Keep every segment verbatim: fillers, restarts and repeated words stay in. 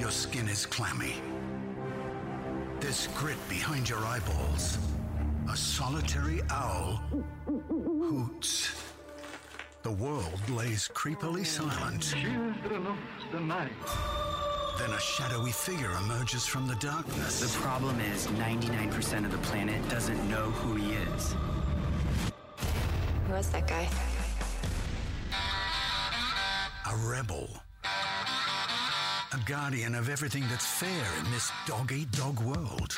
Your skin is clammy. There's grit behind your eyeballs. A solitary owl hoots. The world lays creepily silent. Children of the night. Then a shadowy figure emerges from the darkness. The problem is ninety-nine percent of the planet doesn't know who he is. Who was that guy? A rebel. A guardian of everything that's fair in this dog-eat-dog world.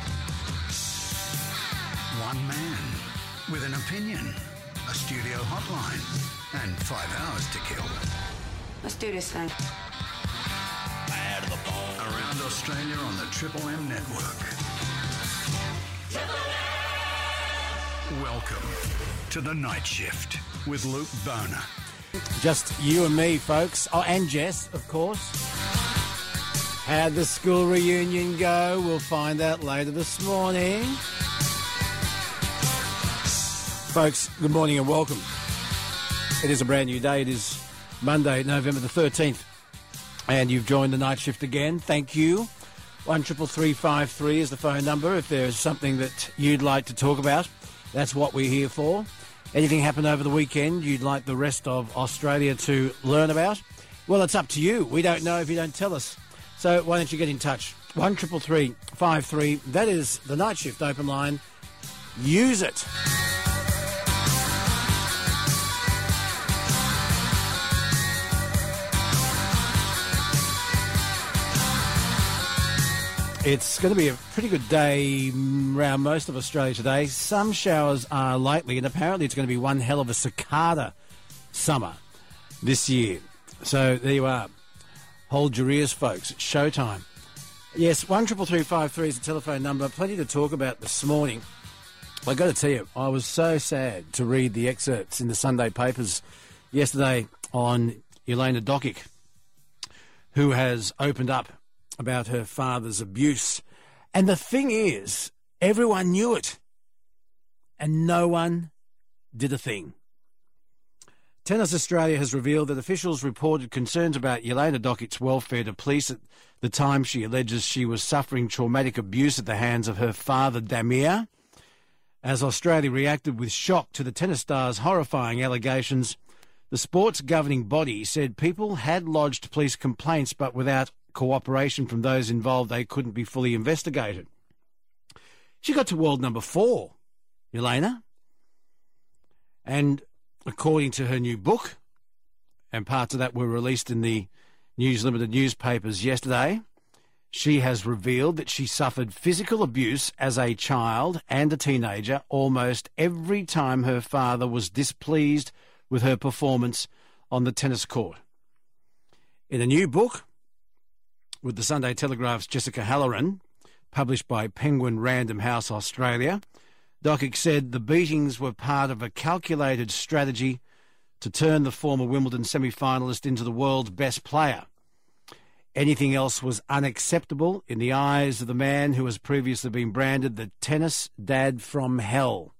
One man with an opinion, a studio hotline, and five hours to kill. Let's do this thing. Bad of the ball. Around Australia on the Triple M network. Welcome to the Night Shift with Luke Boner. Just you and me, folks. Oh, and Jess, of course. How'd the school reunion go? We'll find out later this morning. Folks, good morning and welcome. It is a brand new day. It is Monday, November the thirteenth. And you've joined the Night Shift again. Thank you. one triple three five three is the phone number. If there's something that you'd like to talk about, that's what we're here for. Anything happened over the weekend you'd like the rest of Australia to learn about? Well, it's up to you. We don't know if you don't tell us. So why don't you get in touch? one triple three five three. That is the Night Shift open line. Use it. It's going to be a pretty good day around most of Australia today. Some showers are likely, and apparently it's going to be one hell of a cicada summer this year. So there you are. Hold your ears, folks. It's showtime. Yes, one triple three five three is the telephone number. Plenty to talk about this morning. I've got to tell you, I was so sad to read the excerpts in the Sunday papers yesterday on Elena Dokic, who has opened up about her father's abuse. And the thing is, everyone knew it, and no one did a thing. Tennis Australia has revealed that officials reported concerns about Elena Dokic's welfare to police at the time she alleges she was suffering traumatic abuse at the hands of her father, Damir. As Australia reacted with shock to the tennis star's horrifying allegations, the sport's governing body said people had lodged police complaints, but without cooperation from those involved, they couldn't be fully investigated. She got to world number four, Elena. And according to her new book, and parts of that were released in the News Limited newspapers yesterday, she has revealed that she suffered physical abuse as a child and a teenager almost every time her father was displeased with her performance on the tennis court. In a new book, with the Sunday Telegraph's Jessica Halloran, published by Penguin Random House Australia, Dokic said the beatings were part of a calculated strategy to turn the former Wimbledon semi-finalist into the world's best player. Anything else was unacceptable in the eyes of the man who has previously been branded the tennis dad from hell.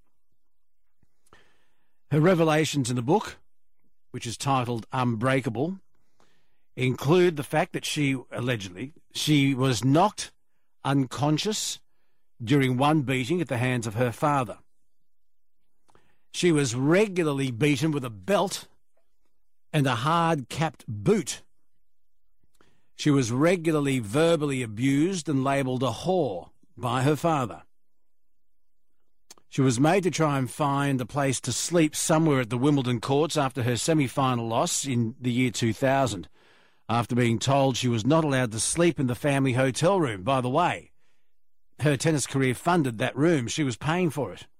Her revelations in the book, which is titled Unbreakable, include the fact that she, allegedly, she was knocked unconscious during one beating at the hands of her father. She was regularly beaten with a belt and a hard-capped boot. She was regularly verbally abused and labelled a whore by her father. She was made to try and find a place to sleep somewhere at the Wimbledon courts after her semi-final loss in the year two thousand. After being told she was not allowed to sleep in the family hotel room. By the way, her tennis career funded that room. She was paying for it.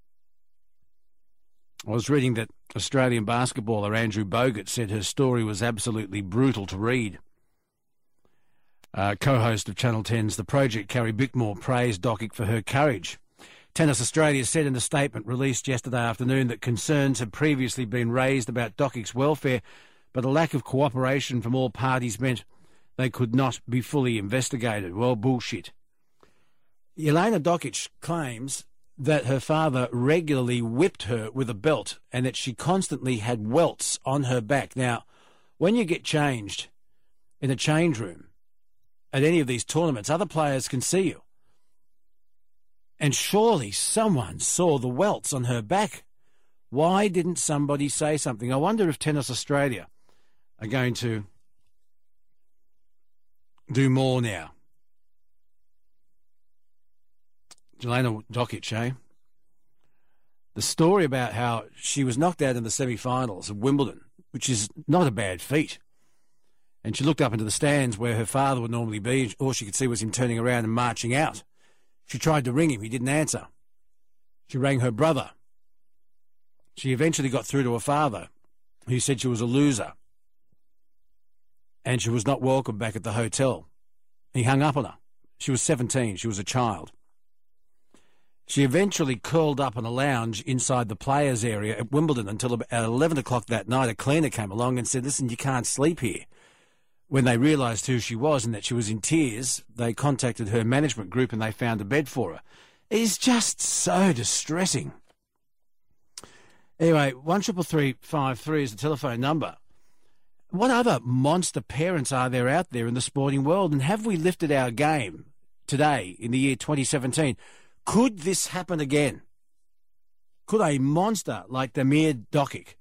I was reading that Australian basketballer Andrew Bogut said her story was absolutely brutal to read. Uh, co-host of Channel ten's The Project, Carrie Bickmore, praised Dokic for her courage. Tennis Australia said in a statement released yesterday afternoon that concerns had previously been raised about Dokic's welfare, but a lack of cooperation from all parties meant they could not be fully investigated. Well, bullshit. Elena Dokic claims that her father regularly whipped her with a belt and that she constantly had welts on her back. Now, when you get changed in a change room at any of these tournaments, other players can see you. And surely someone saw the welts on her back. Why didn't somebody say something? I wonder if Tennis Australia are going to do more now. Jelena Dokic, eh? The story about how she was knocked out in the semi-finals of Wimbledon, which is not a bad feat. And she looked up into the stands where her father would normally be. All she could see was him turning around and marching out. She tried to ring him. He didn't answer. She rang her brother. She eventually got through to her father, who said she was a loser. And she was not welcome back at the hotel. He hung up on her. She was seventeen. She was a child. She eventually curled up on a lounge inside the players' area at Wimbledon until about eleven o'clock that night. A cleaner came along and said, listen, you can't sleep here. When they realised who she was and that she was in tears, they contacted her management group and they found a bed for her. It is just so distressing. Anyway, one triple three five three is the telephone number. What other monster parents are there out there in the sporting world? And have we lifted our game today in the year twenty seventeen? Could this happen again? Could a monster like Damir Dokic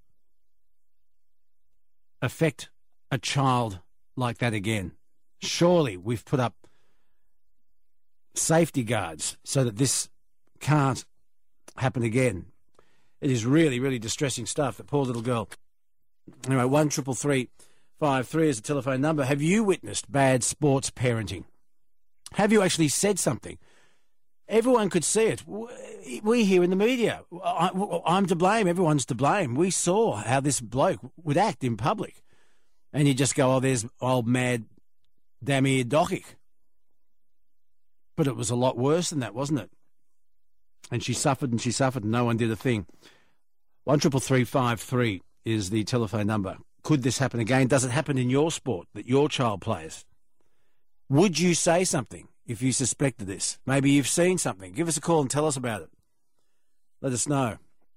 affect a child like that again? Surely we've put up safety guards so that this can't happen again. It is really, really distressing stuff, that poor little girl. Anyway, one triple three five three is the telephone number. Have you witnessed bad sports parenting? Have you actually said something? Everyone could see it. We here in the media, I, I'm to blame. Everyone's to blame. We saw how this bloke would act in public. And you just go, oh, there's old mad Damir Dokic. But it was a lot worse than that, wasn't it? And she suffered and she suffered and no one did a thing. one triple three five three is the telephone number. Could this happen again? Does it happen in your sport that your child plays? Would you say something if you suspected this? Maybe you've seen something. Give us a call and tell us about it. Let us know.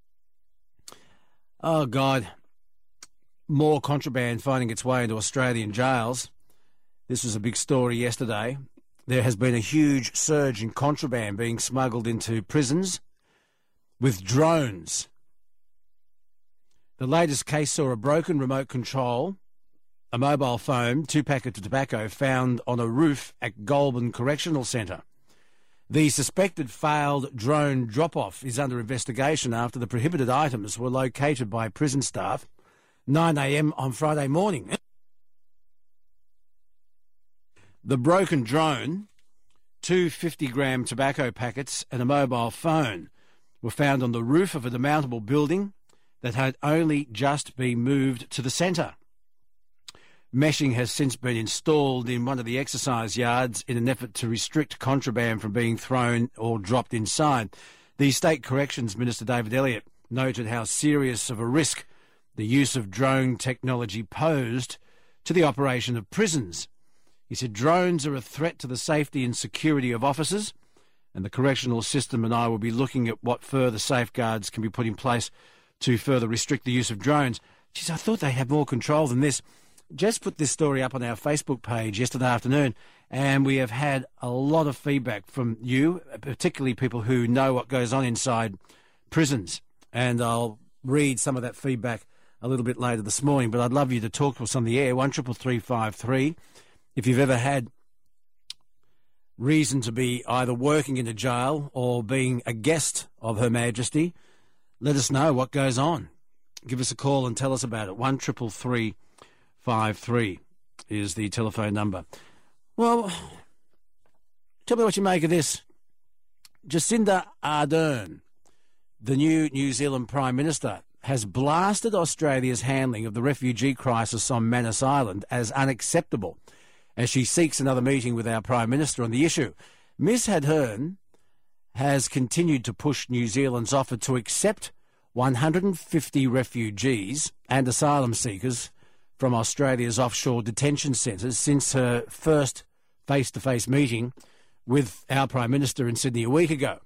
Oh, God. More contraband finding its way into Australian jails. This was a big story yesterday. There has been a huge surge in contraband being smuggled into prisons with drones. The latest case saw a broken remote control, a mobile phone, two packets of tobacco found on a roof at Goulburn Correctional Centre. The suspected failed drone drop-off is under investigation after the prohibited items were located by prison staff nine a m on Friday morning. The broken drone, two fifty-gram tobacco packets and a mobile phone were found on the roof of a demountable building that had only just been moved to the centre. Meshing has since been installed in one of the exercise yards in an effort to restrict contraband from being thrown or dropped inside. The State Corrections Minister David Elliott noted how serious of a risk the use of drone technology posed to the operation of prisons. He said drones are a threat to the safety and security of officers, and the correctional system and I will be looking at what further safeguards can be put in place to further restrict the use of drones. Geez, I thought they had more control than this. Jess put this story up on our Facebook page yesterday afternoon, and we have had a lot of feedback from you, particularly people who know what goes on inside prisons. And I'll read some of that feedback a little bit later this morning, but I'd love you to talk to us on the air, one triple three five three. If you've ever had reason to be either working in a jail or being a guest of Her Majesty, let us know what goes on. Give us a call and tell us about it. one triple three five three is the telephone number. Well, tell me what you make of this. Jacinda Ardern, the new New Zealand Prime Minister, has blasted Australia's handling of the refugee crisis on Manus Island as unacceptable as she seeks another meeting with our Prime Minister on the issue. Miss Ardern has continued to push New Zealand's offer to accept one hundred fifty refugees and asylum seekers from Australia's offshore detention centres since her first face-to-face meeting with our Prime Minister in Sydney a week ago.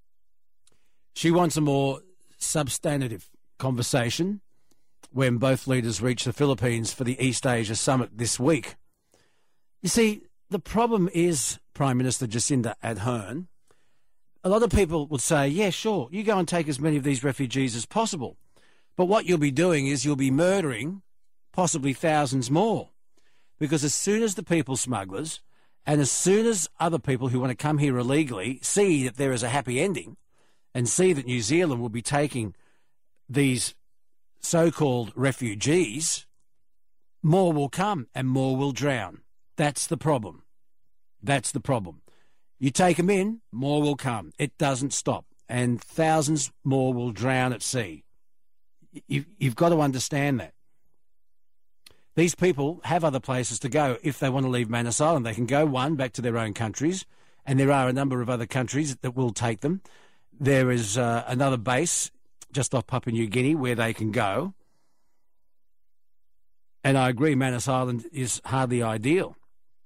She wants a more substantive conversation when both leaders reach the Philippines for the East Asia Summit this week. You see, the problem is, Prime Minister Jacinda Ardern, a lot of people would say, yeah, sure, you go and take as many of these refugees as possible. But what you'll be doing is you'll be murdering possibly thousands more. Because as soon as the people smugglers and as soon as other people who want to come here illegally see that there is a happy ending and see that New Zealand will be taking these so-called refugees, more will come and more will drown. That's the problem. That's the problem. You take them in, more will come. It doesn't stop. And thousands more will drown at sea. You've, you've got to understand that. These people have other places to go if they want to leave Manus Island. They can go, one, back to their own countries, and there are a number of other countries that will take them. There is uh, another base just off Papua New Guinea where they can go. And I agree, Manus Island is hardly ideal.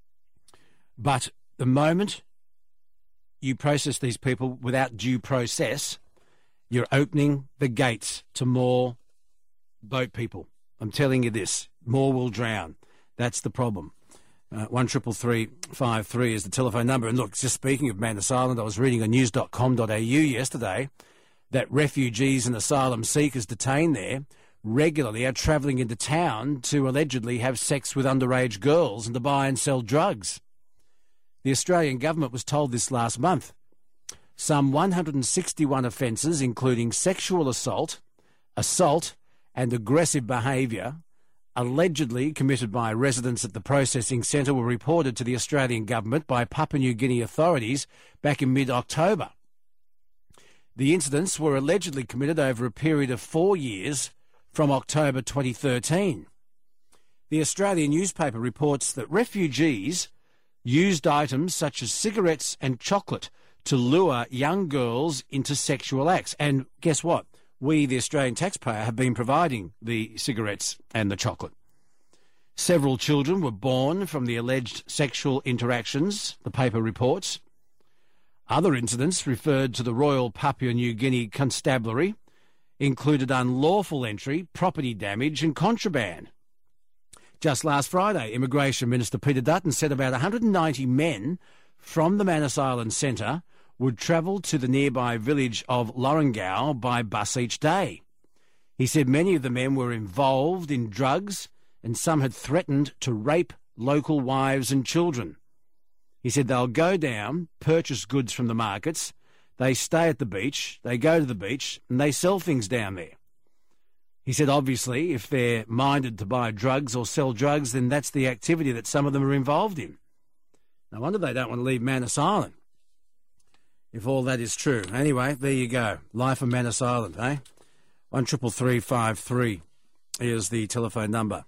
But the moment you process these people without due process, you're opening the gates to more boat people. I'm telling you this, more will drown. That's the problem. Uh, one triple three five three is the telephone number. And look, just speaking of Manus Island, I was reading on news dot com dot a u yesterday that refugees and asylum seekers detained there regularly are travelling into town to allegedly have sex with underage girls and to buy and sell drugs. The Australian government was told this last month. Some one hundred sixty-one offences, including sexual assault, assault and aggressive behaviour, allegedly committed by residents at the processing centre, were reported to the Australian government by Papua New Guinea authorities back in mid-October. The incidents were allegedly committed over a period of four years from October twenty thirteen. The Australian newspaper reports that refugees used items such as cigarettes and chocolate to lure young girls into sexual acts. And guess what? We, the Australian taxpayer, have been providing the cigarettes and the chocolate. Several children were born from the alleged sexual interactions, the paper reports. Other incidents referred to the Royal Papua New Guinea Constabulary included unlawful entry, property damage and contraband. Just last Friday, Immigration Minister Peter Dutton said about one hundred ninety men from the Manus Island Centre would travel to the nearby village of Lorengau by bus each day. He said many of the men were involved in drugs and some had threatened to rape local wives and children. He said they'll go down, purchase goods from the markets, they stay at the beach, they go to the beach and they sell things down there. He said, obviously, if they're minded to buy drugs or sell drugs, then that's the activity that some of them are involved in. No wonder they don't want to leave Manus Island, if all that is true. Anyway, there you go. Life of Manus Island, eh? one triple three five three is the telephone number.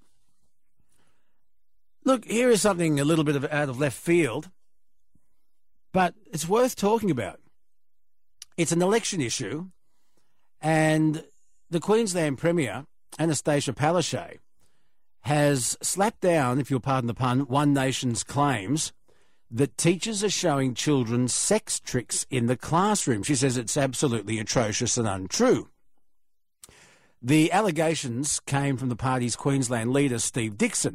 Look, here is something a little bit of out of left field, but it's worth talking about. It's an election issue, and the Queensland Premier, Anastasia Palaszczuk, has slapped down, if you'll pardon the pun, One Nation's claims that teachers are showing children sex tricks in the classroom. She says it's absolutely atrocious and untrue. The allegations came from the party's Queensland leader, Steve Dixon,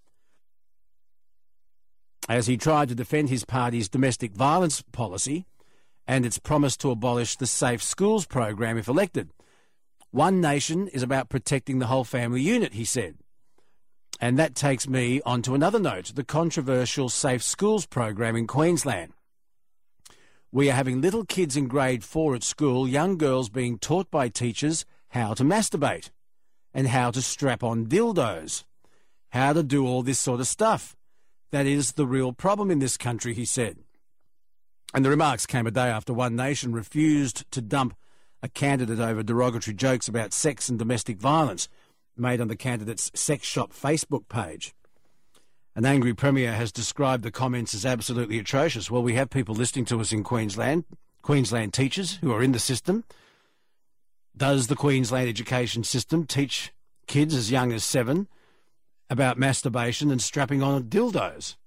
as he tried to defend his party's domestic violence policy and its promise to abolish the Safe Schools program if elected. One Nation is about protecting the whole family unit, he said. And that takes me on to another note, the controversial Safe Schools program in Queensland. We are having little kids in grade four at school, young girls being taught by teachers how to masturbate and how to strap on dildos, how to do all this sort of stuff. That is the real problem in this country, he said. And the remarks came a day after One Nation refused to dump a candidate over derogatory jokes about sex and domestic violence made on the candidate's sex shop Facebook page. An angry Premier has described the comments as absolutely atrocious. Well, we have people listening to us in Queensland, Queensland teachers who are in the system. Does the Queensland education system teach kids as young as seven about masturbation and strapping on dildos?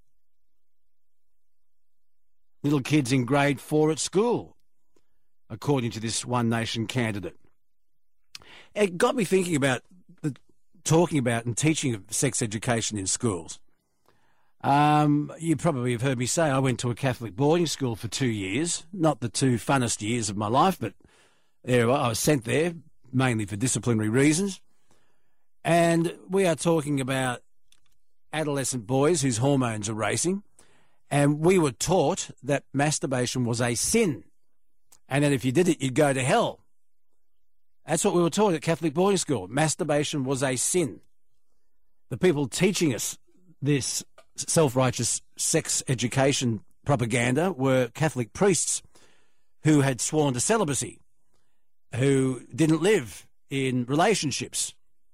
Little kids in grade four at school, according to this One Nation candidate. It got me thinking about the, talking about and teaching of sex education in schools. Um, you probably have heard me say I went to a Catholic boarding school for two years. Not the two funnest years of my life, but there I was sent there mainly for disciplinary reasons. And we are talking about adolescent boys whose hormones are racing. And we were taught that masturbation was a sin. And that if you did it, you'd go to hell. That's what we were taught at Catholic boarding school. Masturbation was a sin. The people teaching us this self-righteous sex education propaganda were Catholic priests who had sworn to celibacy, who didn't live in relationships.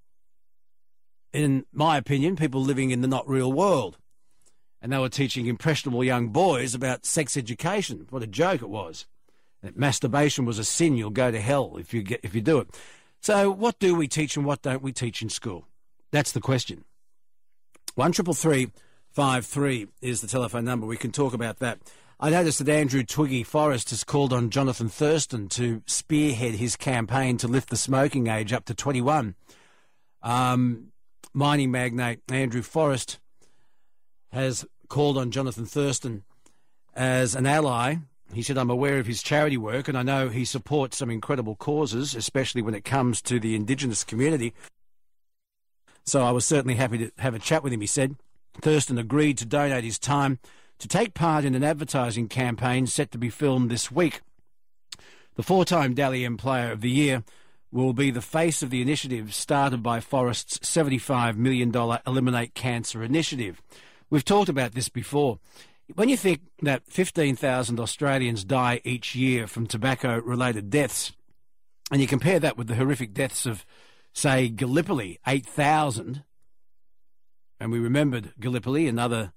In my opinion, people living in the not real world. And they were teaching impressionable young boys about sex education. What a joke it was. That masturbation was a sin, you'll go to hell if you get if you do it. So what do we teach and what don't we teach in school? That's the question. One triple three five three is the telephone number. We can talk about that. I noticed that Andrew Twiggy Forrest has called on Jonathan Thurston to spearhead his campaign to lift the smoking age up to twenty-one. Um, mining magnate Andrew Forrest has called on Jonathan Thurston as an ally. He said, I'm aware of his charity work and I know he supports some incredible causes, especially when it comes to the Indigenous community. So I was certainly happy to have a chat with him, he said. Thurston agreed to donate his time to take part in an advertising campaign set to be filmed this week. The four-time Dally M Player of the Year will be the face of the initiative started by Forrest's seventy-five million dollars Eliminate Cancer initiative. We've talked about this before. When you think that fifteen thousand Australians die each year from tobacco-related deaths, and you compare that with the horrific deaths of, say, Gallipoli, eight thousand, and we remembered Gallipoli and other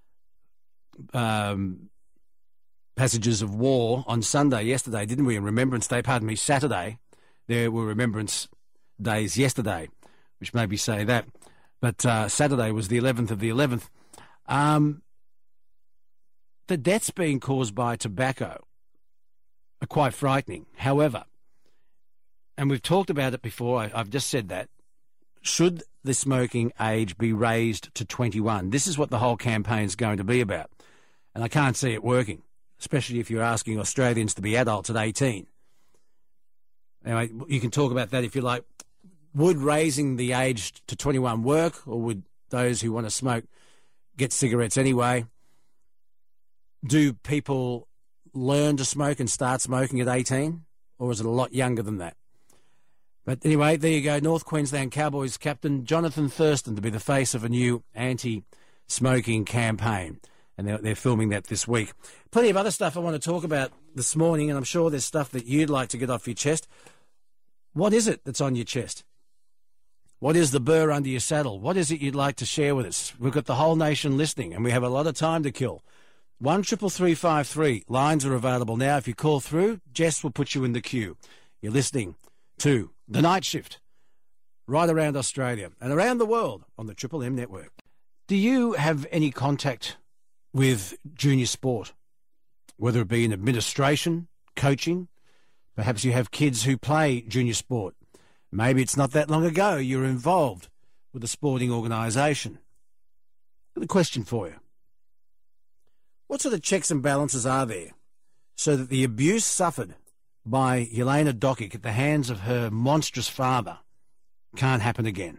um, passages of war on Sunday yesterday, didn't we? And Remembrance Day, pardon me, Saturday, there were Remembrance Days yesterday, which made me say that. But uh, Saturday was the eleventh of the eleventh. Um... The deaths being caused by tobacco are quite frightening. However, and we've talked about it before, I, I've just said that, should the smoking age be raised to twenty-one? This is what the whole campaign is going to be about. And I can't see it working, especially if you're asking Australians to be adults at eighteen. Anyway, you can talk about that if you like. Would raising the age to twenty-one work, or would those who want to smoke get cigarettes anyway? Do people learn to smoke and start smoking at eighteen, or is it a lot younger than that? But anyway, there you go. North Queensland Cowboys captain Jonathan Thurston to be the face of a new anti-smoking campaign. And they're, they're filming that this week. Plenty of other stuff I want to talk about this morning, and I'm sure there's stuff that you'd like to get off your chest. What is it that's on your chest? What is the burr under your saddle? What is it you'd like to share with us? We've got the whole nation listening, and we have a lot of time to kill. One triple three five three. Lines are available now. If you call through, Jess will put you in the queue. You're listening to The Night Shift right around Australia and around the world on the Triple M network. Do you have any contact with junior sport, whether it be in administration, coaching? Perhaps you have kids who play junior sport. Maybe it's not that long ago you were involved with a sporting organisation. The question for you. What sort of checks and balances are there so that the abuse suffered by Jelena Dokic at the hands of her monstrous father can't happen again?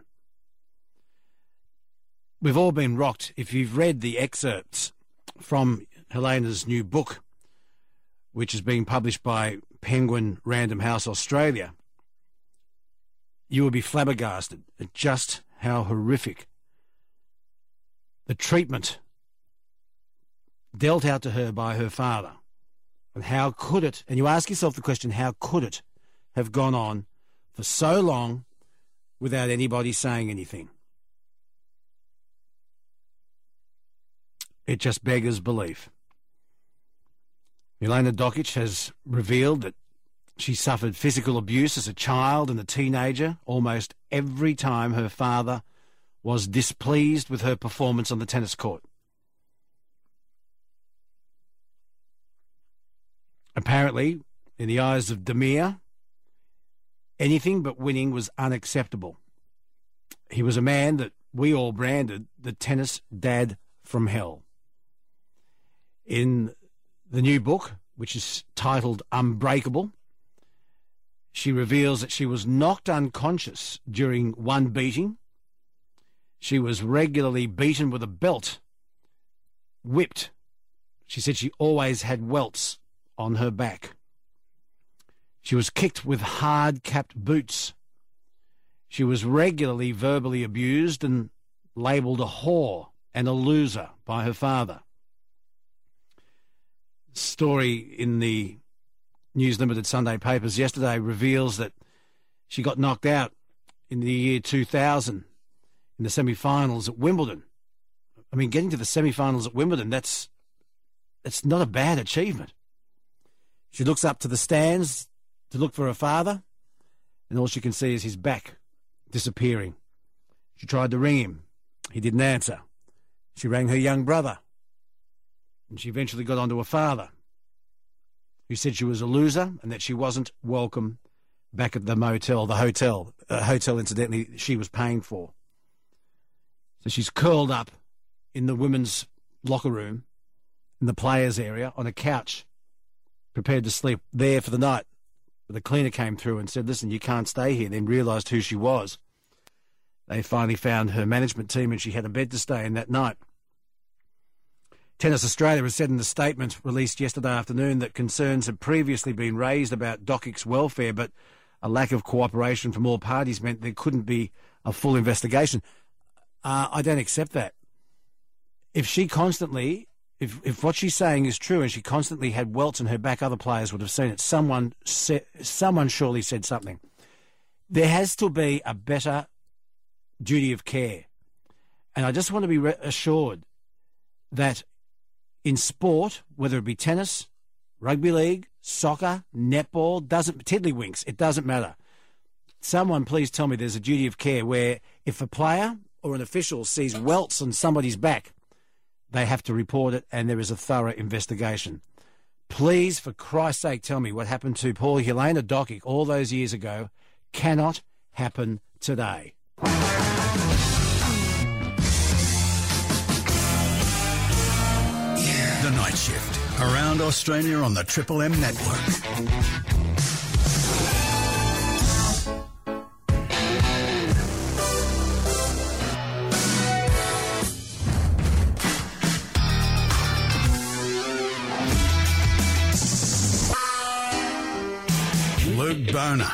We've all been rocked. If you've read the excerpts from Jelena's new book, which is being published by Penguin Random House Australia, you will be flabbergasted at just how horrific the treatment dealt out to her by her father. And how could it, and you ask yourself the question, how could it have gone on for so long without anybody saying anything? It just beggars belief. Jelena Dokic has revealed that she suffered physical abuse as a child and a teenager almost every time her father was displeased with her performance on the tennis court. Apparently, in the eyes of Demir, anything but winning was unacceptable. He was a man that we all branded the tennis dad from hell. In the new book, which is titled Unbreakable, she reveals that she was knocked unconscious during one beating. She was regularly beaten with a belt, whipped. She said she always had welts on her back. She was kicked with hard-capped boots. She was regularly verbally abused and labelled a whore and a loser by her father. Story in the News Limited Sunday papers yesterday reveals that she got knocked out in the year two thousand in the semi-finals at Wimbledon. I mean, getting to the semi-finals at Wimbledon, that's, that's not a bad achievement. She looks up to the stands to look for her father, and all she can see is his back disappearing. She tried to ring him. He didn't answer. She rang her young brother, and she eventually got onto her father, who said she was a loser and that she wasn't welcome back at the motel, the hotel, a hotel, incidentally, she was paying for. So she's curled up in the women's locker room, in the players' area, on a couch, prepared to sleep there for the night. But the cleaner came through and said, listen, you can't stay here, then realised who she was. They finally found her management team and she had a bed to stay in that night. Tennis Australia has said in a statement released yesterday afternoon that concerns had previously been raised about Docic's welfare, but a lack of cooperation from all parties meant there couldn't be a full investigation. Uh, I don't accept that. If she constantly, if, if what she's saying is true and she constantly had welts on her back, other players would have seen it. Someone, sa- someone surely said something. There has to be a better duty of care. And I just want to be re- assured that in sport, whether it be tennis, rugby league, soccer, netball, doesn't tiddlywinks, it doesn't matter. Someone please tell me there's a duty of care where if a player or an official sees welts on somebody's back, they have to report it and there is a thorough investigation. Please, for Christ's sake, tell me what happened to Paul Helena Docic all those years ago cannot happen today. The Night Shift, around Australia on the Triple M network. Luke Boner.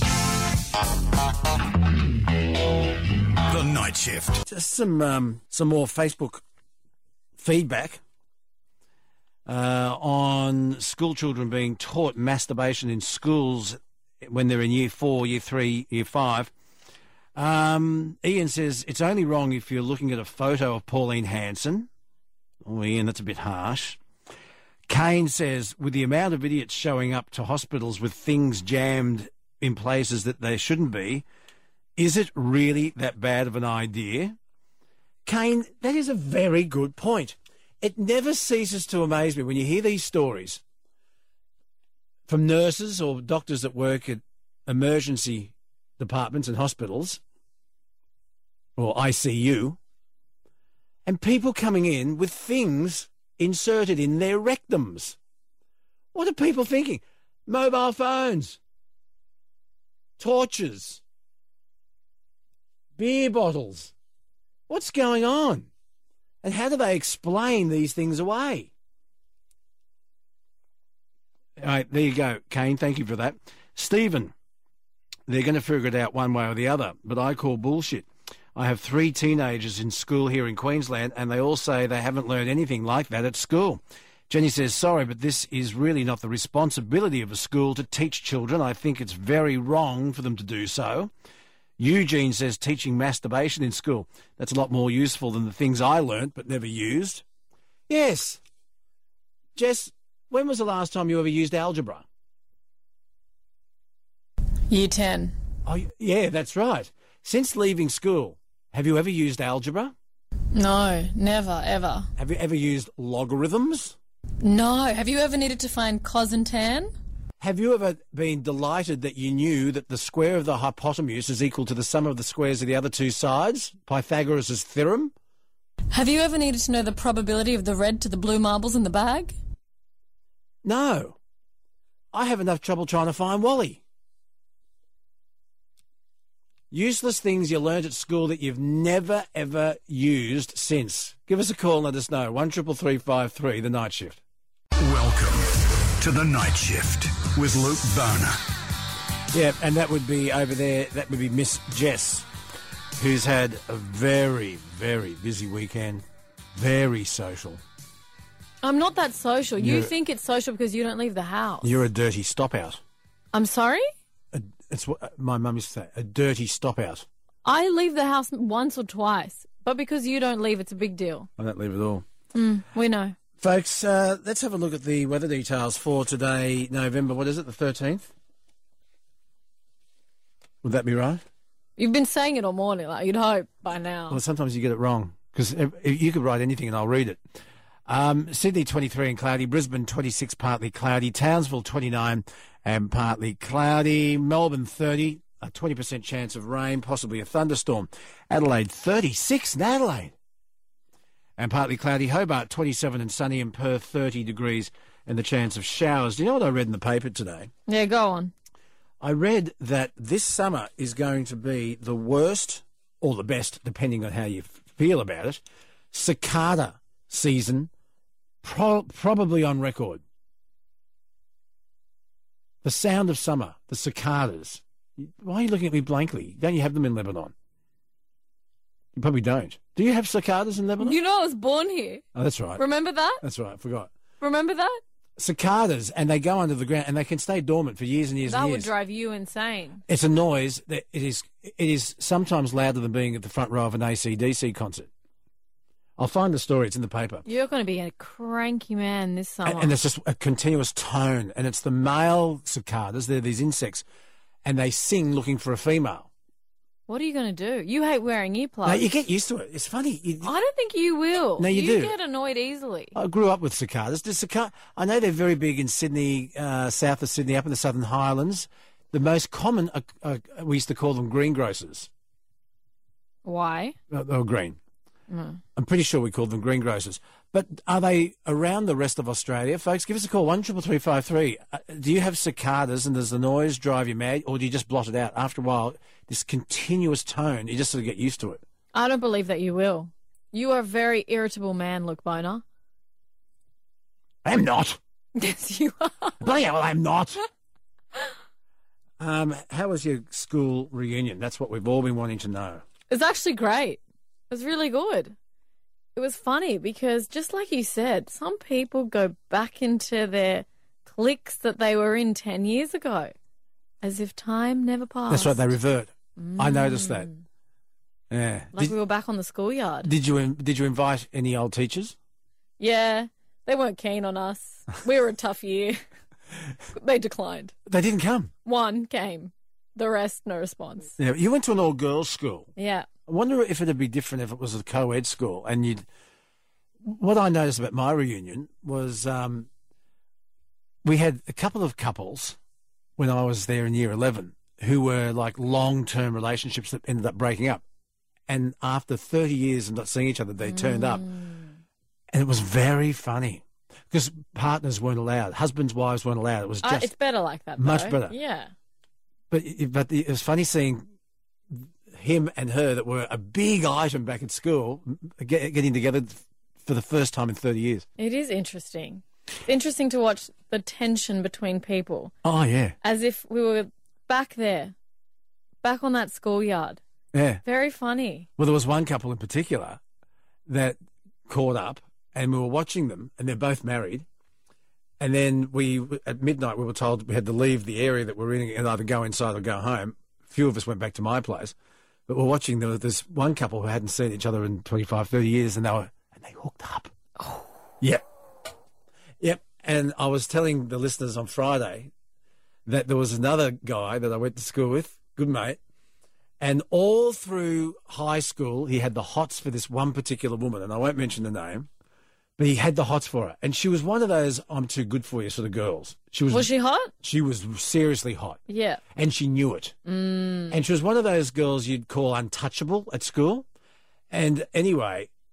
The Night Shift. Just some um, some more Facebook feedback uh, on school children being taught masturbation in schools when they're in year four, year three, year five. Um, Ian says, it's only wrong if you're looking at a photo of Pauline Hanson. Oh, Ian, that's a bit harsh. Kane says, with the amount of idiots showing up to hospitals with things jammed in places that they shouldn't be, is it really that bad of an idea? Kane, that is a very good point. It never ceases to amaze me when you hear these stories from nurses or doctors that work at emergency departments and hospitals, or I C U, and people coming in with things inserted in their rectums. What are people thinking? Mobile phones, torches, beer bottles. What's going on? And how do they explain these things away? All right, there you go, Kane. Thank you for that. Stephen, they're going to figure it out one way or the other, but I call bullshit. I have three teenagers in school here in Queensland, and they all say they haven't learned anything like that at school. Jenny says, sorry, but this is really not the responsibility of a school to teach children. I think it's very wrong for them to do so. Eugene says, teaching masturbation in school. That's a lot more useful than the things I learnt but never used. Yes. Jess, when was the last time you ever used algebra? Year ten. Oh, yeah, that's right. Since leaving school, have you ever used algebra? No, never, ever. Have you ever used logarithms? No. Have you ever needed to find cos and tan? Have you ever been delighted that you knew that the square of the hypotenuse is equal to the sum of the squares of the other two sides? Pythagoras' theorem? Have you ever needed to know the probability of the red to the blue marbles in the bag? No. I have enough trouble trying to find Wally. Useless things you learnt at school that you've never, ever used since. Give us a call and let us know. one triple three five three, The Night Shift. Welcome to The Night Shift with Luke Barner. Yeah, and that would be over there, that would be Miss Jess, who's had a very, very busy weekend. Very social. I'm not that social. You You're- think it's social because you don't leave the house. You're a dirty stop-out. I'm sorry? A, it's what my mum used to say, a dirty stop-out. I leave the house once or twice, but because you don't leave, it's a big deal. I don't leave at all. Mm, we know. Folks, uh, let's have a look at the weather details for today, November, what is it, the thirteenth? Would that be right? You've been saying it all morning, like you'd hope by now. Well, sometimes you get it wrong, because you could write anything and I'll read it. Um, Sydney, twenty-three and cloudy. Brisbane, twenty-six, partly cloudy. Townsville, twenty-nine and partly cloudy. Melbourne, thirty, a twenty percent chance of rain, possibly a thunderstorm. Adelaide, thirty-six in Adelaide. And partly cloudy. Hobart, twenty-seven and sunny. And Perth, thirty degrees and the chance of showers. Do you know what I read in the paper today? Yeah, go on. I read that this summer is going to be the worst, or the best, depending on how you f- feel about it, cicada season pro- probably on record. The sound of summer, the cicadas. Why are you looking at me blankly? Don't you have them in Lebanon? You probably don't. Do you have cicadas in Lebanon? You know I was born here. Oh, that's right. Remember that? That's right. I forgot. Remember that? Cicadas, and they go under the ground, and they can stay dormant for years and years That and would years. drive you insane. It's a noise that it is. It is sometimes louder than being at the front row of an A C D C concert. I'll find the story. It's in the paper. You're going to be a cranky man this summer. And, and it's just a continuous tone. And it's the male cicadas. They're these insects, and they sing looking for a female. What are you going to do? You hate wearing earplugs. Now, you get used to it. It's funny. You, I don't think you will. No, you You do. get annoyed easily. I grew up with cicadas. The cicada, I know they're very big in Sydney, uh, south of Sydney, up in the Southern Highlands. The most common, uh, uh, we used to call them greengrocers. Why? Uh, they were green. Mm. I'm pretty sure we called them greengrocers. But are they around the rest of Australia? Folks, give us a call, one triple three five three. Uh, do you have cicadas and does the noise drive you mad, or do you just blot it out? After a while, this continuous tone, you just sort of get used to it. I don't believe that you will. You are a very irritable man, Luke Boner. I'm not. Yes, you are. Bloody hell, I'm not. um, how was your school reunion? That's what we've all been wanting to know. It's actually great. It was really good. It was funny because, just like you said, some people go back into their cliques that they were in ten years ago, as if time never passed. That's right, they revert. I noticed that. Mm. Yeah. Like Did, we were back on the schoolyard. did you did you invite any old teachers? Yeah, they weren't keen on us. We were a tough year. They declined. They didn't come. One came. The rest, no response. Yeah, you went to an all-girls school. Yeah. I wonder if it'd be different if it was a co-ed school. And you'd. What I noticed about my reunion was um, we had a couple of couples when I was there in year eleven who were like long-term relationships that ended up breaking up. And after thirty years of not seeing each other, they turned up. And it was very funny because partners weren't allowed. Husbands, wives weren't allowed. It was Uh, just it's better like that, much though. better. Yeah. But but it was funny seeing him and her that were a big item back at school get, getting together for the first time in thirty years. It is interesting. It's interesting to watch the tension between people Oh, yeah. as if we were back there, back on that schoolyard. Yeah. Very funny. Well, there was one couple in particular that caught up and we were watching them and they're both married. And then we, at midnight, we were told we had to leave the area that we're in and either go inside or go home. A few of us went back to my place. But we're watching, there was this one couple who hadn't seen each other in twenty-five, thirty years and they were, and they hooked up. Oh. Yep. Yep. And I was telling the listeners on Friday that there was another guy that I went to school with, good mate, and all through high school he had the hots for this one particular woman, and I won't mention the name, but he had the hots for her. And she was one of those I'm too good for you sort of girls. She was, Was she hot? She was seriously hot. Yeah. And she knew it. Mm. And she was one of those girls you'd call untouchable at school. And anyway,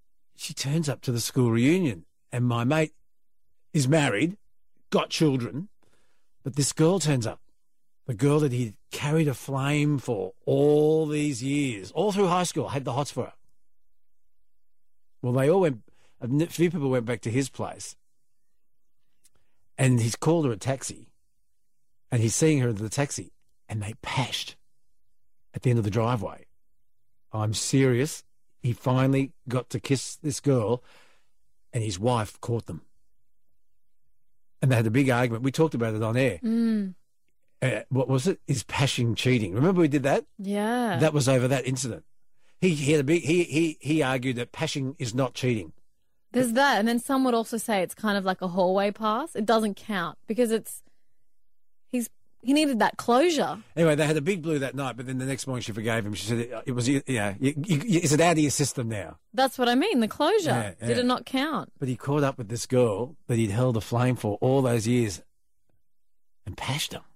she turns up to the school reunion, and my mate is married, got children, but this girl turns up. The girl that he carried a flame for all these years, all through high school, had the hots for her. Well, they all went, a few people went back to his place, and he's called her a taxi, and he's seeing her in the taxi, and they pashed at the end of the driveway. I'm serious. He finally got to kiss this girl, and his wife caught them. And they had a big argument. We talked about it on air. Mm. Uh, what was it? Is pashing cheating? Remember we did that? Yeah. That was over that incident. He he had a big he he he argued that pashing is not cheating. There's that, and then some would also say it's kind of like a hallway pass. It doesn't count because it's he's he needed that closure. Anyway, they had a big blue that night, but then the next morning she forgave him. She said it, it was yeah, you, you, is it out of your system now? That's what I mean. The closure Yeah, yeah. did it not count? But he caught up with this girl that he'd held a flame for all those years, and pashed her.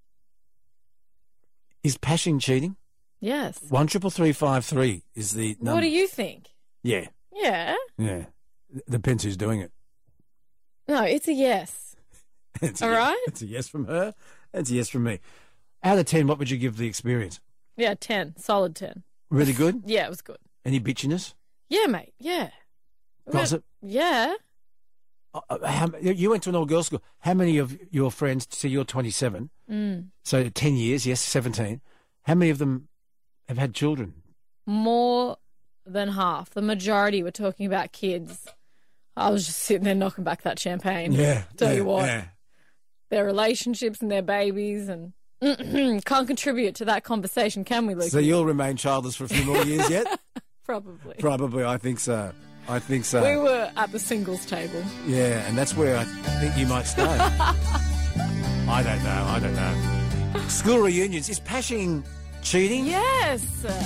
Is pashing cheating? Yes. One triple three five three is the number. What do you think? Yeah, Yeah. yeah. Depends who's doing it. No, it's a yes. It's All a, right. It's a yes from her. It's a yes from me. Out of ten, what would you give the experience? Yeah, ten. Solid ten. Really good? Yeah, it was good. Any bitchiness? Yeah, mate. Yeah. We went- Gossip? Yeah. Uh, uh, how, you went to an all-girls school. How many of your friends, so you're twenty-seven, Mm. so ten years, yes, seventeen. How many of them have had children? More than half. The majority were talking about kids. I was just sitting there knocking back that champagne. Yeah. Tell yeah, you what. Yeah. Their relationships and their babies and can't contribute to that conversation, can we, Luke? So you'll remain childless for a few more years yet? Probably. Probably, I think so. I think so. We were at the singles table. Yeah, and that's where I think you might stay. I don't know. I don't know. School reunions. Is pashing cheating? Yes.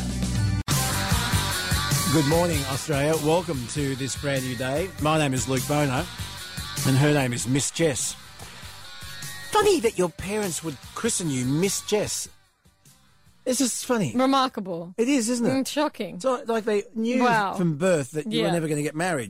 Good morning, Australia. Welcome to this brand new day. My name is Luke Bono, and her name is Miss Jess. Funny that your parents would christen you Miss Jess. It's just funny. Remarkable. It is, isn't it? Mm, shocking. It's like, like they knew Wow. from birth that you Yeah. were never going to get married.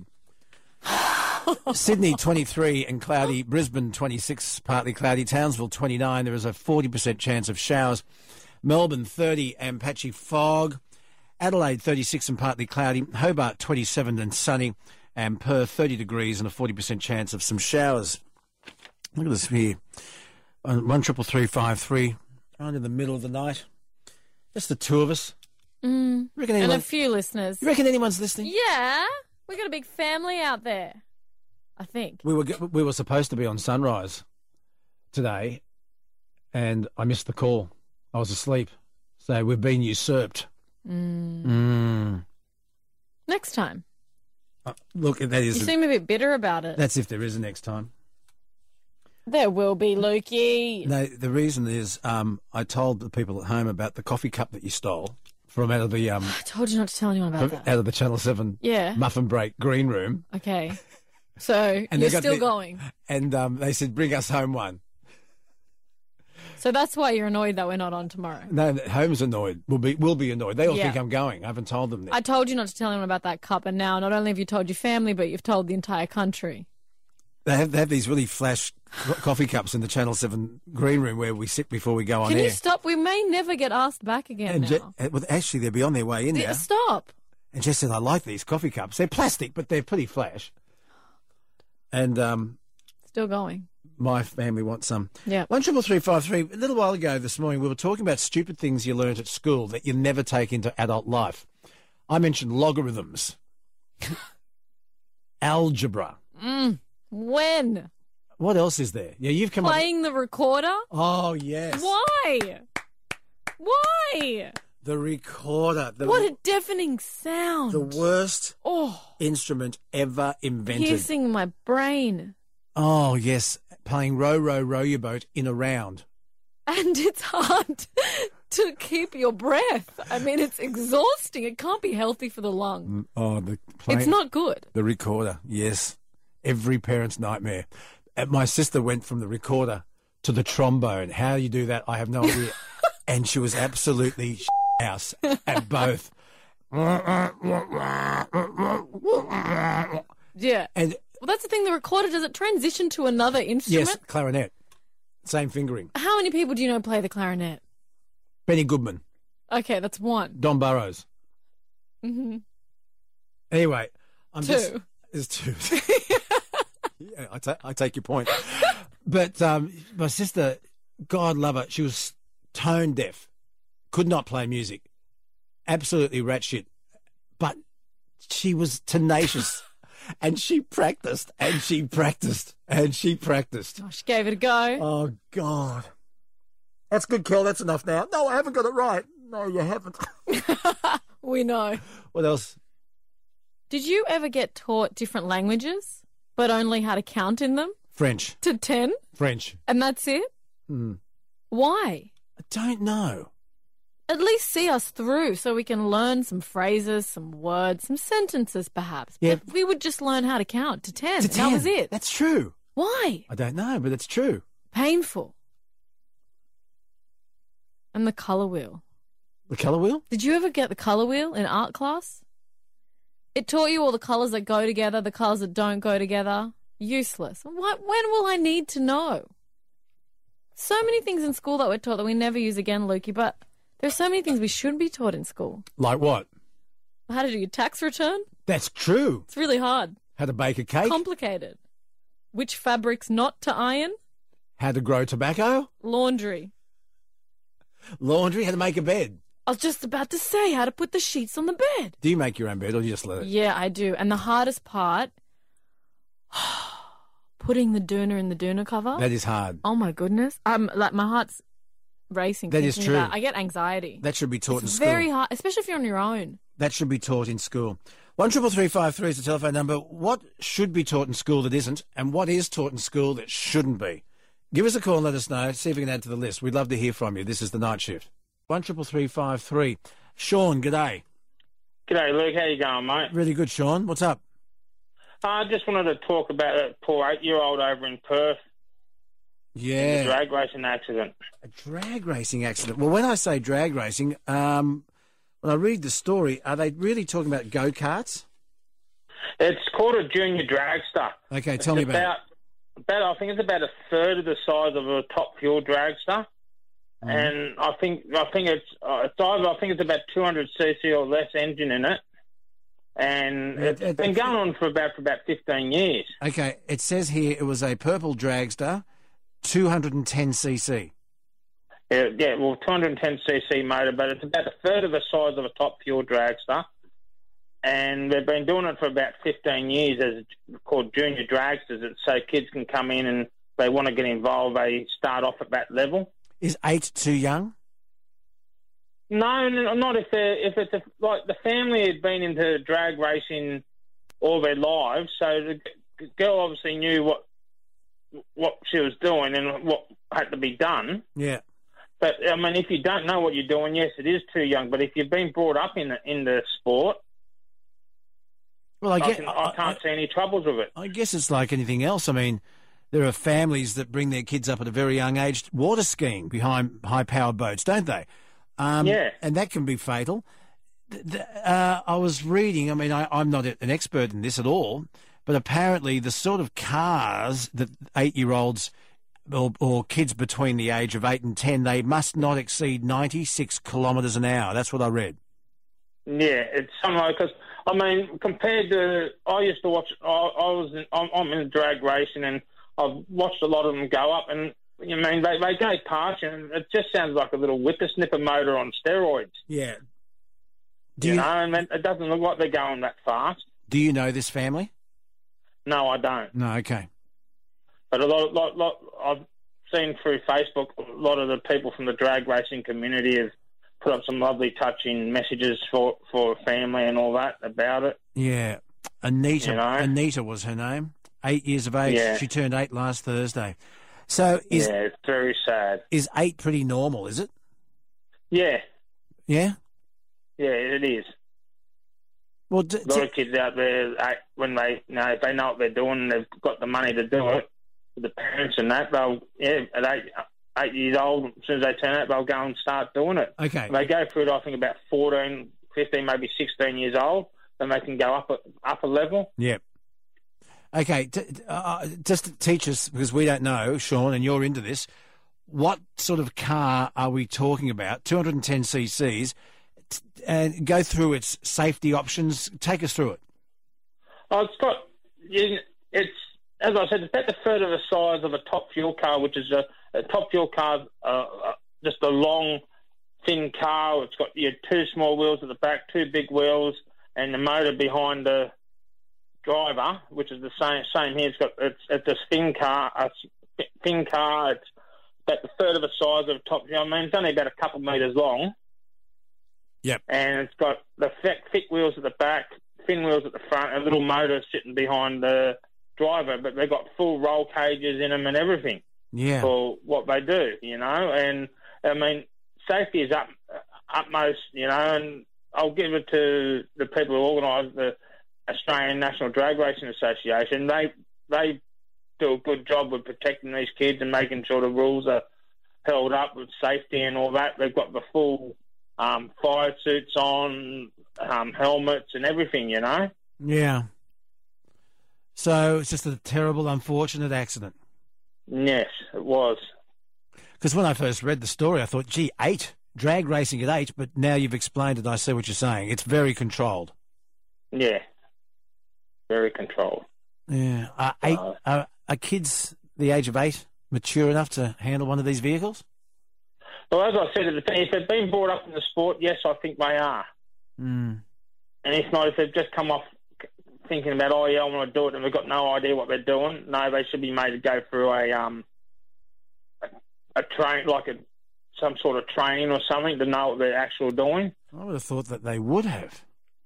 Sydney, twenty-three and cloudy. Brisbane, twenty-six, partly cloudy. Townsville, twenty-nine. There is a forty percent chance of showers. Melbourne, thirty and patchy fog. Adelaide, thirty-six and partly cloudy. Hobart, twenty-seven and sunny. And Perth, thirty degrees and a forty percent chance of some showers. Look at this here. One triple three five three. Right in the middle of the night. Just the two of us. Mm. You reckon, And anyone, a few listeners. you reckon anyone's listening? Yeah. We got a big family out there, I think. We were we were supposed to be on Sunrise today, and I missed the call. I was asleep, so we've been usurped. Mm. Mm. Next time. Uh, look, that You is seem a bit bitter about it. that's if there is a next time. There will be, Lukey. No, the reason is um, I told the people at home about the coffee cup that you stole from out of the um, I told you not to tell anyone about that. out of the Channel Seven Yeah. muffin break green room, Okay. So And they you're got still the- going. and um, they said bring us home one. So that's why you're annoyed that we're not on tomorrow. No, Home's annoyed. We'll be we'll be annoyed. They all Yeah. think I'm going. I haven't told them that. I told you not to tell anyone about that cup, and now not only have you told your family, but you've told the entire country. They have they have these really flash co- coffee cups in the Channel Seven green room where we sit before we go on Can air. you stop? We may never get asked back again And now. Je- uh, well, actually, they'll be on their way in Yeah, now. Stop. And Jess said, "I like these coffee cups. They're plastic, but they're pretty flash." And um, Still going. my family wants some. Yeah. One triple three five three. A little while ago this morning, we were talking about stupid things you learnt at school that you never take into adult life. I mentioned logarithms, algebra. Mm. When? What else is there? Yeah, you've come up. Playing the recorder? Oh yes. Why? Why? The recorder. The, What a deafening sound. the worst Oh, instrument ever invented. piercing my brain. Oh yes, playing row row row your boat in a round. And it's hard to keep your breath. I mean, it's exhausting. It can't be healthy for the lung. Oh, the playing, It's not good. the recorder. Yes, every parent's nightmare. And my sister went from the recorder to the trombone. How you do that, I have no idea. And she was absolutely house at both. Yeah. And Well, that's the thing. The recorder, does it transition to another instrument? yes, clarinet. Same fingering. How many people do you know play the clarinet? Benny Goodman, Okay, that's one. Don Burrows. Mm-hmm. Anyway, I'm Two. just there's two. yeah, I, ta- I take your point. But um, my sister, God love her, she was tone deaf, could not play music, absolutely rat shit, but she was tenacious, and she practiced and she practiced and she practiced. Oh, she gave it a go. Oh God, that's good, Kel. That's enough now. No, I haven't got it right. No, you haven't. We know. What else? Did you ever get taught different languages, but only how to count in them French. to ten, French. and that's it? Mm. Why? I don't know. At least see us through so we can learn some phrases, some words, some sentences perhaps. Yeah. But we would just learn how to count to ten. To and ten. That was it. That's true. Why? I don't know, but it's true. Painful. And the colour wheel. The colour wheel? Did you ever get the colour wheel in art class? It taught you all the colours that go together, the colours that don't go together. Useless. What, when will I need to know? So many things in school that we're taught that we never use again, Lukey, but there's so many things we should be taught in school. Like what? How to do your tax return? That's true. It's really hard. How to bake a cake? Complicated. Which fabrics not to iron? How to grow tobacco? Laundry. Laundry? How to make a bed? I was just about to say how to put the sheets on the bed. Do you make your own bed or do you just let it? Yeah, I do. And the hardest part, putting the doona in the doona cover. That is hard. Oh my goodness. Um, like my heart's racing. That is thinking true. about- I get anxiety. That should be taught in It's school. very hard, especially if you're on your own. That should be taught in school. One triple three five three is the telephone number. What should be taught in school that isn't, and what is taught in school that shouldn't be? Give us a call and let us know. See if we can add to the list. We'd love to hear from you. This is the Night Shift. One triple three five three. Sean, g'day. G'day, Luke. How you going, mate? Really good, Sean. What's up? I just wanted to talk about a poor eight-year-old over in Perth, Yeah. the drag racing accident. A drag racing accident. Well, when I say drag racing, um, when I read the story, are they really talking about go-karts? It's called a junior dragster. Okay, tell it's me about it. About, I think it's about a third of the size of a top fuel dragster. Mm. And I think I think it's uh, it's either, I think it's about two hundred cc or less engine in it, and It- it's it- been going on for about for about fifteen years. Okay, it says here it was a purple dragster, two hundred ten cc. Yeah, yeah, well, two hundred ten cc motor, but it's about a third of the size of a top fuel dragster, and they've been doing it for about fifteen years as it's called junior dragsters. It's so kids can come in and they want to get involved. They start off at that level. Is eight too young? No, no, not if they're if it's a, like the family had been into drag racing all their lives, so the g- girl obviously knew what what she was doing and what had to be done. Yeah. But I mean, if you don't know what you're doing, yes, it is too young. But if you've been brought up in the in the sport, Well, I, I, get, can, I can't see any troubles with it. I guess it's like anything else. I mean, there are families that bring their kids up at a very young age water skiing behind high-powered boats, don't they? Um, Yeah. And that can be fatal. Th- th- Uh, I was reading, I mean, I, I'm not an expert in this at all, but apparently the sort of cars that eight-year-olds or, or kids between the age of eight and ten, they must not exceed ninety-six kilometres an hour. That's what I read. Yeah, it's something like because I mean, compared to I used to watch. I, I was in, I'm, I'm in drag racing and I've watched a lot of them go up, and you mean they they go past you, and it just sounds like a little whippersnipper motor on steroids. Yeah. Do You, you, know, and it doesn't look like they're going that fast. do you know this family? No, I don't. No, okay. But a lot, lot, lot I've seen through Facebook, a lot of the people from the drag racing community have put up some lovely touching messages for for family and all that about it. Yeah. Anita, You know? Anita was her name. Eight years of age. Yeah. She turned eight last Thursday. So is yeah, it's very sad. is eight pretty normal, is it? Yeah, Yeah? yeah, it is. Well, d- A lot t- of kids out there, eh, when they, you know, if they know what they're doing and they've got the money to do it, with the parents and that, they'll, yeah, at eight, eight years old, as soon as they turn out, they'll go and start doing it. okay. They go through it, I think, about fourteen, fifteen, maybe sixteen years old, then they can go up a, up a level. Yep. Okay, t- uh, just to teach us, because we don't know, Sean, and you're into this, what sort of car are we talking about? two hundred ten c c's, t- and go through its safety options. Take us through it. Oh, it's got, it's, as I said, it's about the third of the size of a top fuel car, which is a, a top fuel car, uh, uh, just a long, thin car. It's got your two small wheels at the back, two big wheels, and the motor behind the driver, which is the same same here. It's got it's it's a thin car, a thin car. It's about the third of the size of a top. I mean, it's only about a couple of metres long. Yep. And it's got the thick, thick wheels at the back, thin wheels at the front, a little motor sitting behind the driver. But they've got full roll cages in them and everything. Yeah. For what they do, you know. And I mean, safety is up utmost, you know. And I'll give it to the people who organise the Australian National Drag Racing Association. They they do a good job with protecting these kids and making sure the rules are held up with safety and all that. They've got the full um, fire suits on, um, helmets and everything, you know. Yeah. So it's just a terrible, unfortunate accident. Yes, it was. Because when I first read the story, I thought, gee, eight, drag racing at eight, but now you've explained it, I see what you're saying. It's very controlled. Yeah. Very controlled. Yeah. Are, eight, Uh, are, are kids the age of eight mature enough to handle one of these vehicles? Well, as I said, if they've been brought up in the sport, yes, I think they are. Mm. And if not, if they've just come off thinking about, oh, yeah, I want to do it, and they've got no idea what they're doing, no, they should be made to go through a um a, a train, like a some sort of training or something to know what they're actually doing. I would have thought that they would have.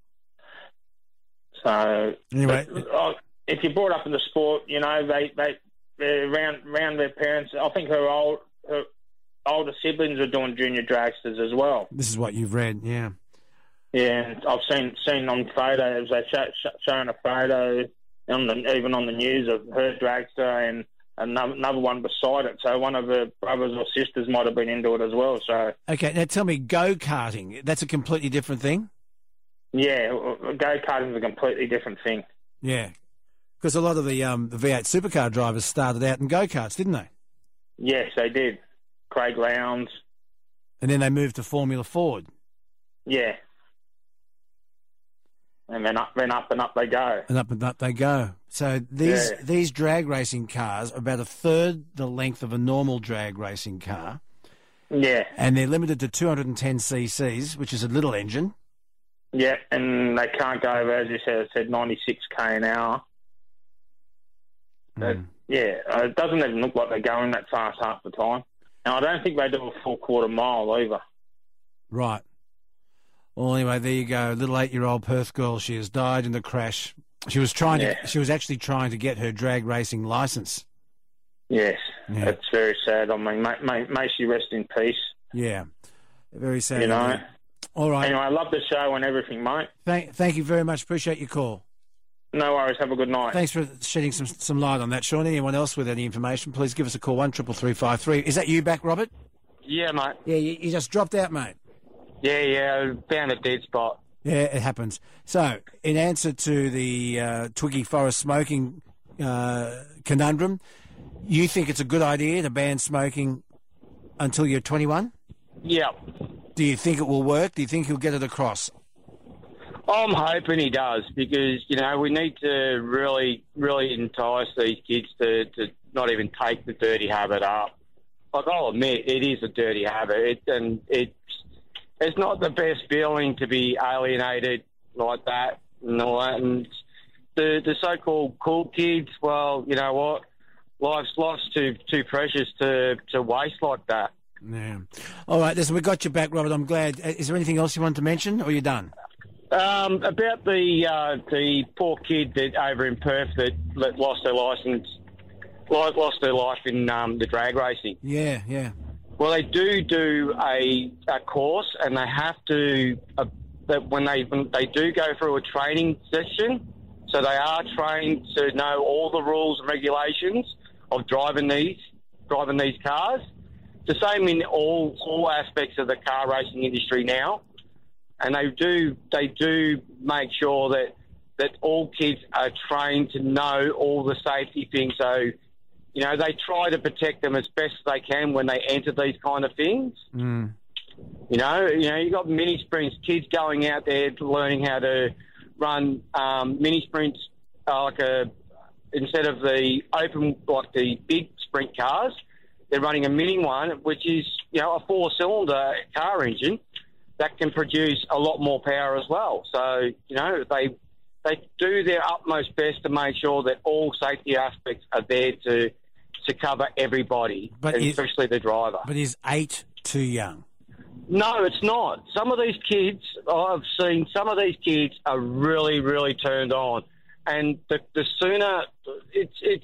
So, Anyway. but, uh, if you're brought up in the sport, you know, they, they, they're around, around their parents. I think her old her older siblings are doing junior dragsters as well. This is what you've read, yeah. Yeah, and I've seen seen on photos, they show, show, showing a photo, on the, even on the news, of her dragster and another, another one beside it. So one of her brothers or sisters might have been into it as well. So Okay, now tell me, go-karting, that's a completely different thing? yeah, go-karting is a completely different thing. Yeah. Because a lot of the um, the V eight supercar drivers started out in go-karts, didn't they? Yes, they did. Craig Lowndes. And then they moved to Formula Ford. Yeah. And then up, then up and up they go. And up and up they go. So these Yeah. these drag racing cars are about a third the length of a normal drag racing car. Yeah. And they're limited to two hundred ten c c's, which is a little engine. Yeah, and they can't go over, as you said, it said ninety-six k an hour. But, Mm. yeah, uh, it doesn't even look like they're going that fast half the time. And I don't think they do a full quarter mile either. Right. Well, anyway, there you go. Little eight-year-old Perth girl. She has died in the crash. She was trying Yeah. to. She was actually trying to get her drag racing license. Yes, Yeah. it's very sad. I mean, may, may, may she rest in peace. Yeah. Very sad. You know. indeed. All right. Anyway, I love the show and everything, mate. Thank, thank you very much. Appreciate your call. No worries. Have a good night. Thanks for shedding some some light on that, Sean. Anyone else with any information, please give us a call, one triple three five three. Is that you back, Robert? Yeah, mate. Yeah, you, you just dropped out, mate. Yeah, yeah. I found a dead spot. Yeah, it happens. So, in answer to the uh, Twiggy Forest smoking uh, conundrum, you think it's a good idea to ban smoking until you're twenty-one? Yeah. Do you think it will work? Do you think he'll get it across? I'm hoping he does because, you know, we need to really, really entice these kids to, to not even take the dirty habit up. Like, I'll admit, it is a dirty habit, it, and it's it's not the best feeling to be alienated like that and all that. And the the so-called cool kids, well, you know what? Life's life's too too precious to, to waste like that. Yeah. All right, listen, we got you back, Robert. I'm glad. Is there anything else you want to mention, or are you done? Um, about the uh, the poor kid that over in Perth that, that lost their licence, lost their life in um, the drag racing. Yeah, yeah. Well, they do do a, a course, and they have to uh, that when they when they do go through a training session, so they are trained to know all the rules and regulations of driving these driving these cars. It's the same in all all aspects of the car racing industry now. and they do they do make sure that that all kids are trained to know all the safety things. So, you know, they try to protect them as best as they can when they enter these kind of things. Mm. You know, you know, you got mini sprints, kids going out there learning how to run um, mini sprints uh, like a instead of the open like the big sprint cars, they're running a mini one, which is, you know, a four-cylinder car engine that can produce a lot more power as well. So, you know, they they do their utmost best to make sure that all safety aspects are there to to cover everybody, But is- especially the driver. But is eight too young? No, it's not. Some of these kids, I've seen some of these kids are really, really turned on. And the, the sooner, it's it's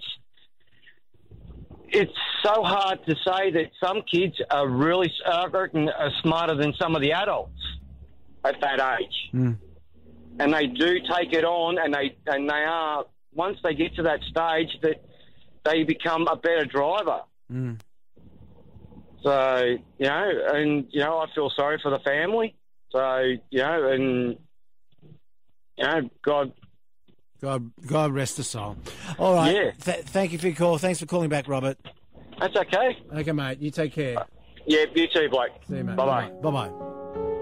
it's so hard to say that some kids are really, I reckon, are smarter than some of the adults at that age. Mm. And they do take it on, and they and they are, once they get to that stage, that they become a better driver. Mm. So, you know, and, you know, I feel sorry for the family. So, you know, and, you know, God... God, God rest the soul. All right. Yeah. Th- thank you for your call. Thanks for calling back, Robert. That's okay. Okay, mate. You take care. Yeah, you too, Blake. See you, mate. Bye-bye. Bye-bye.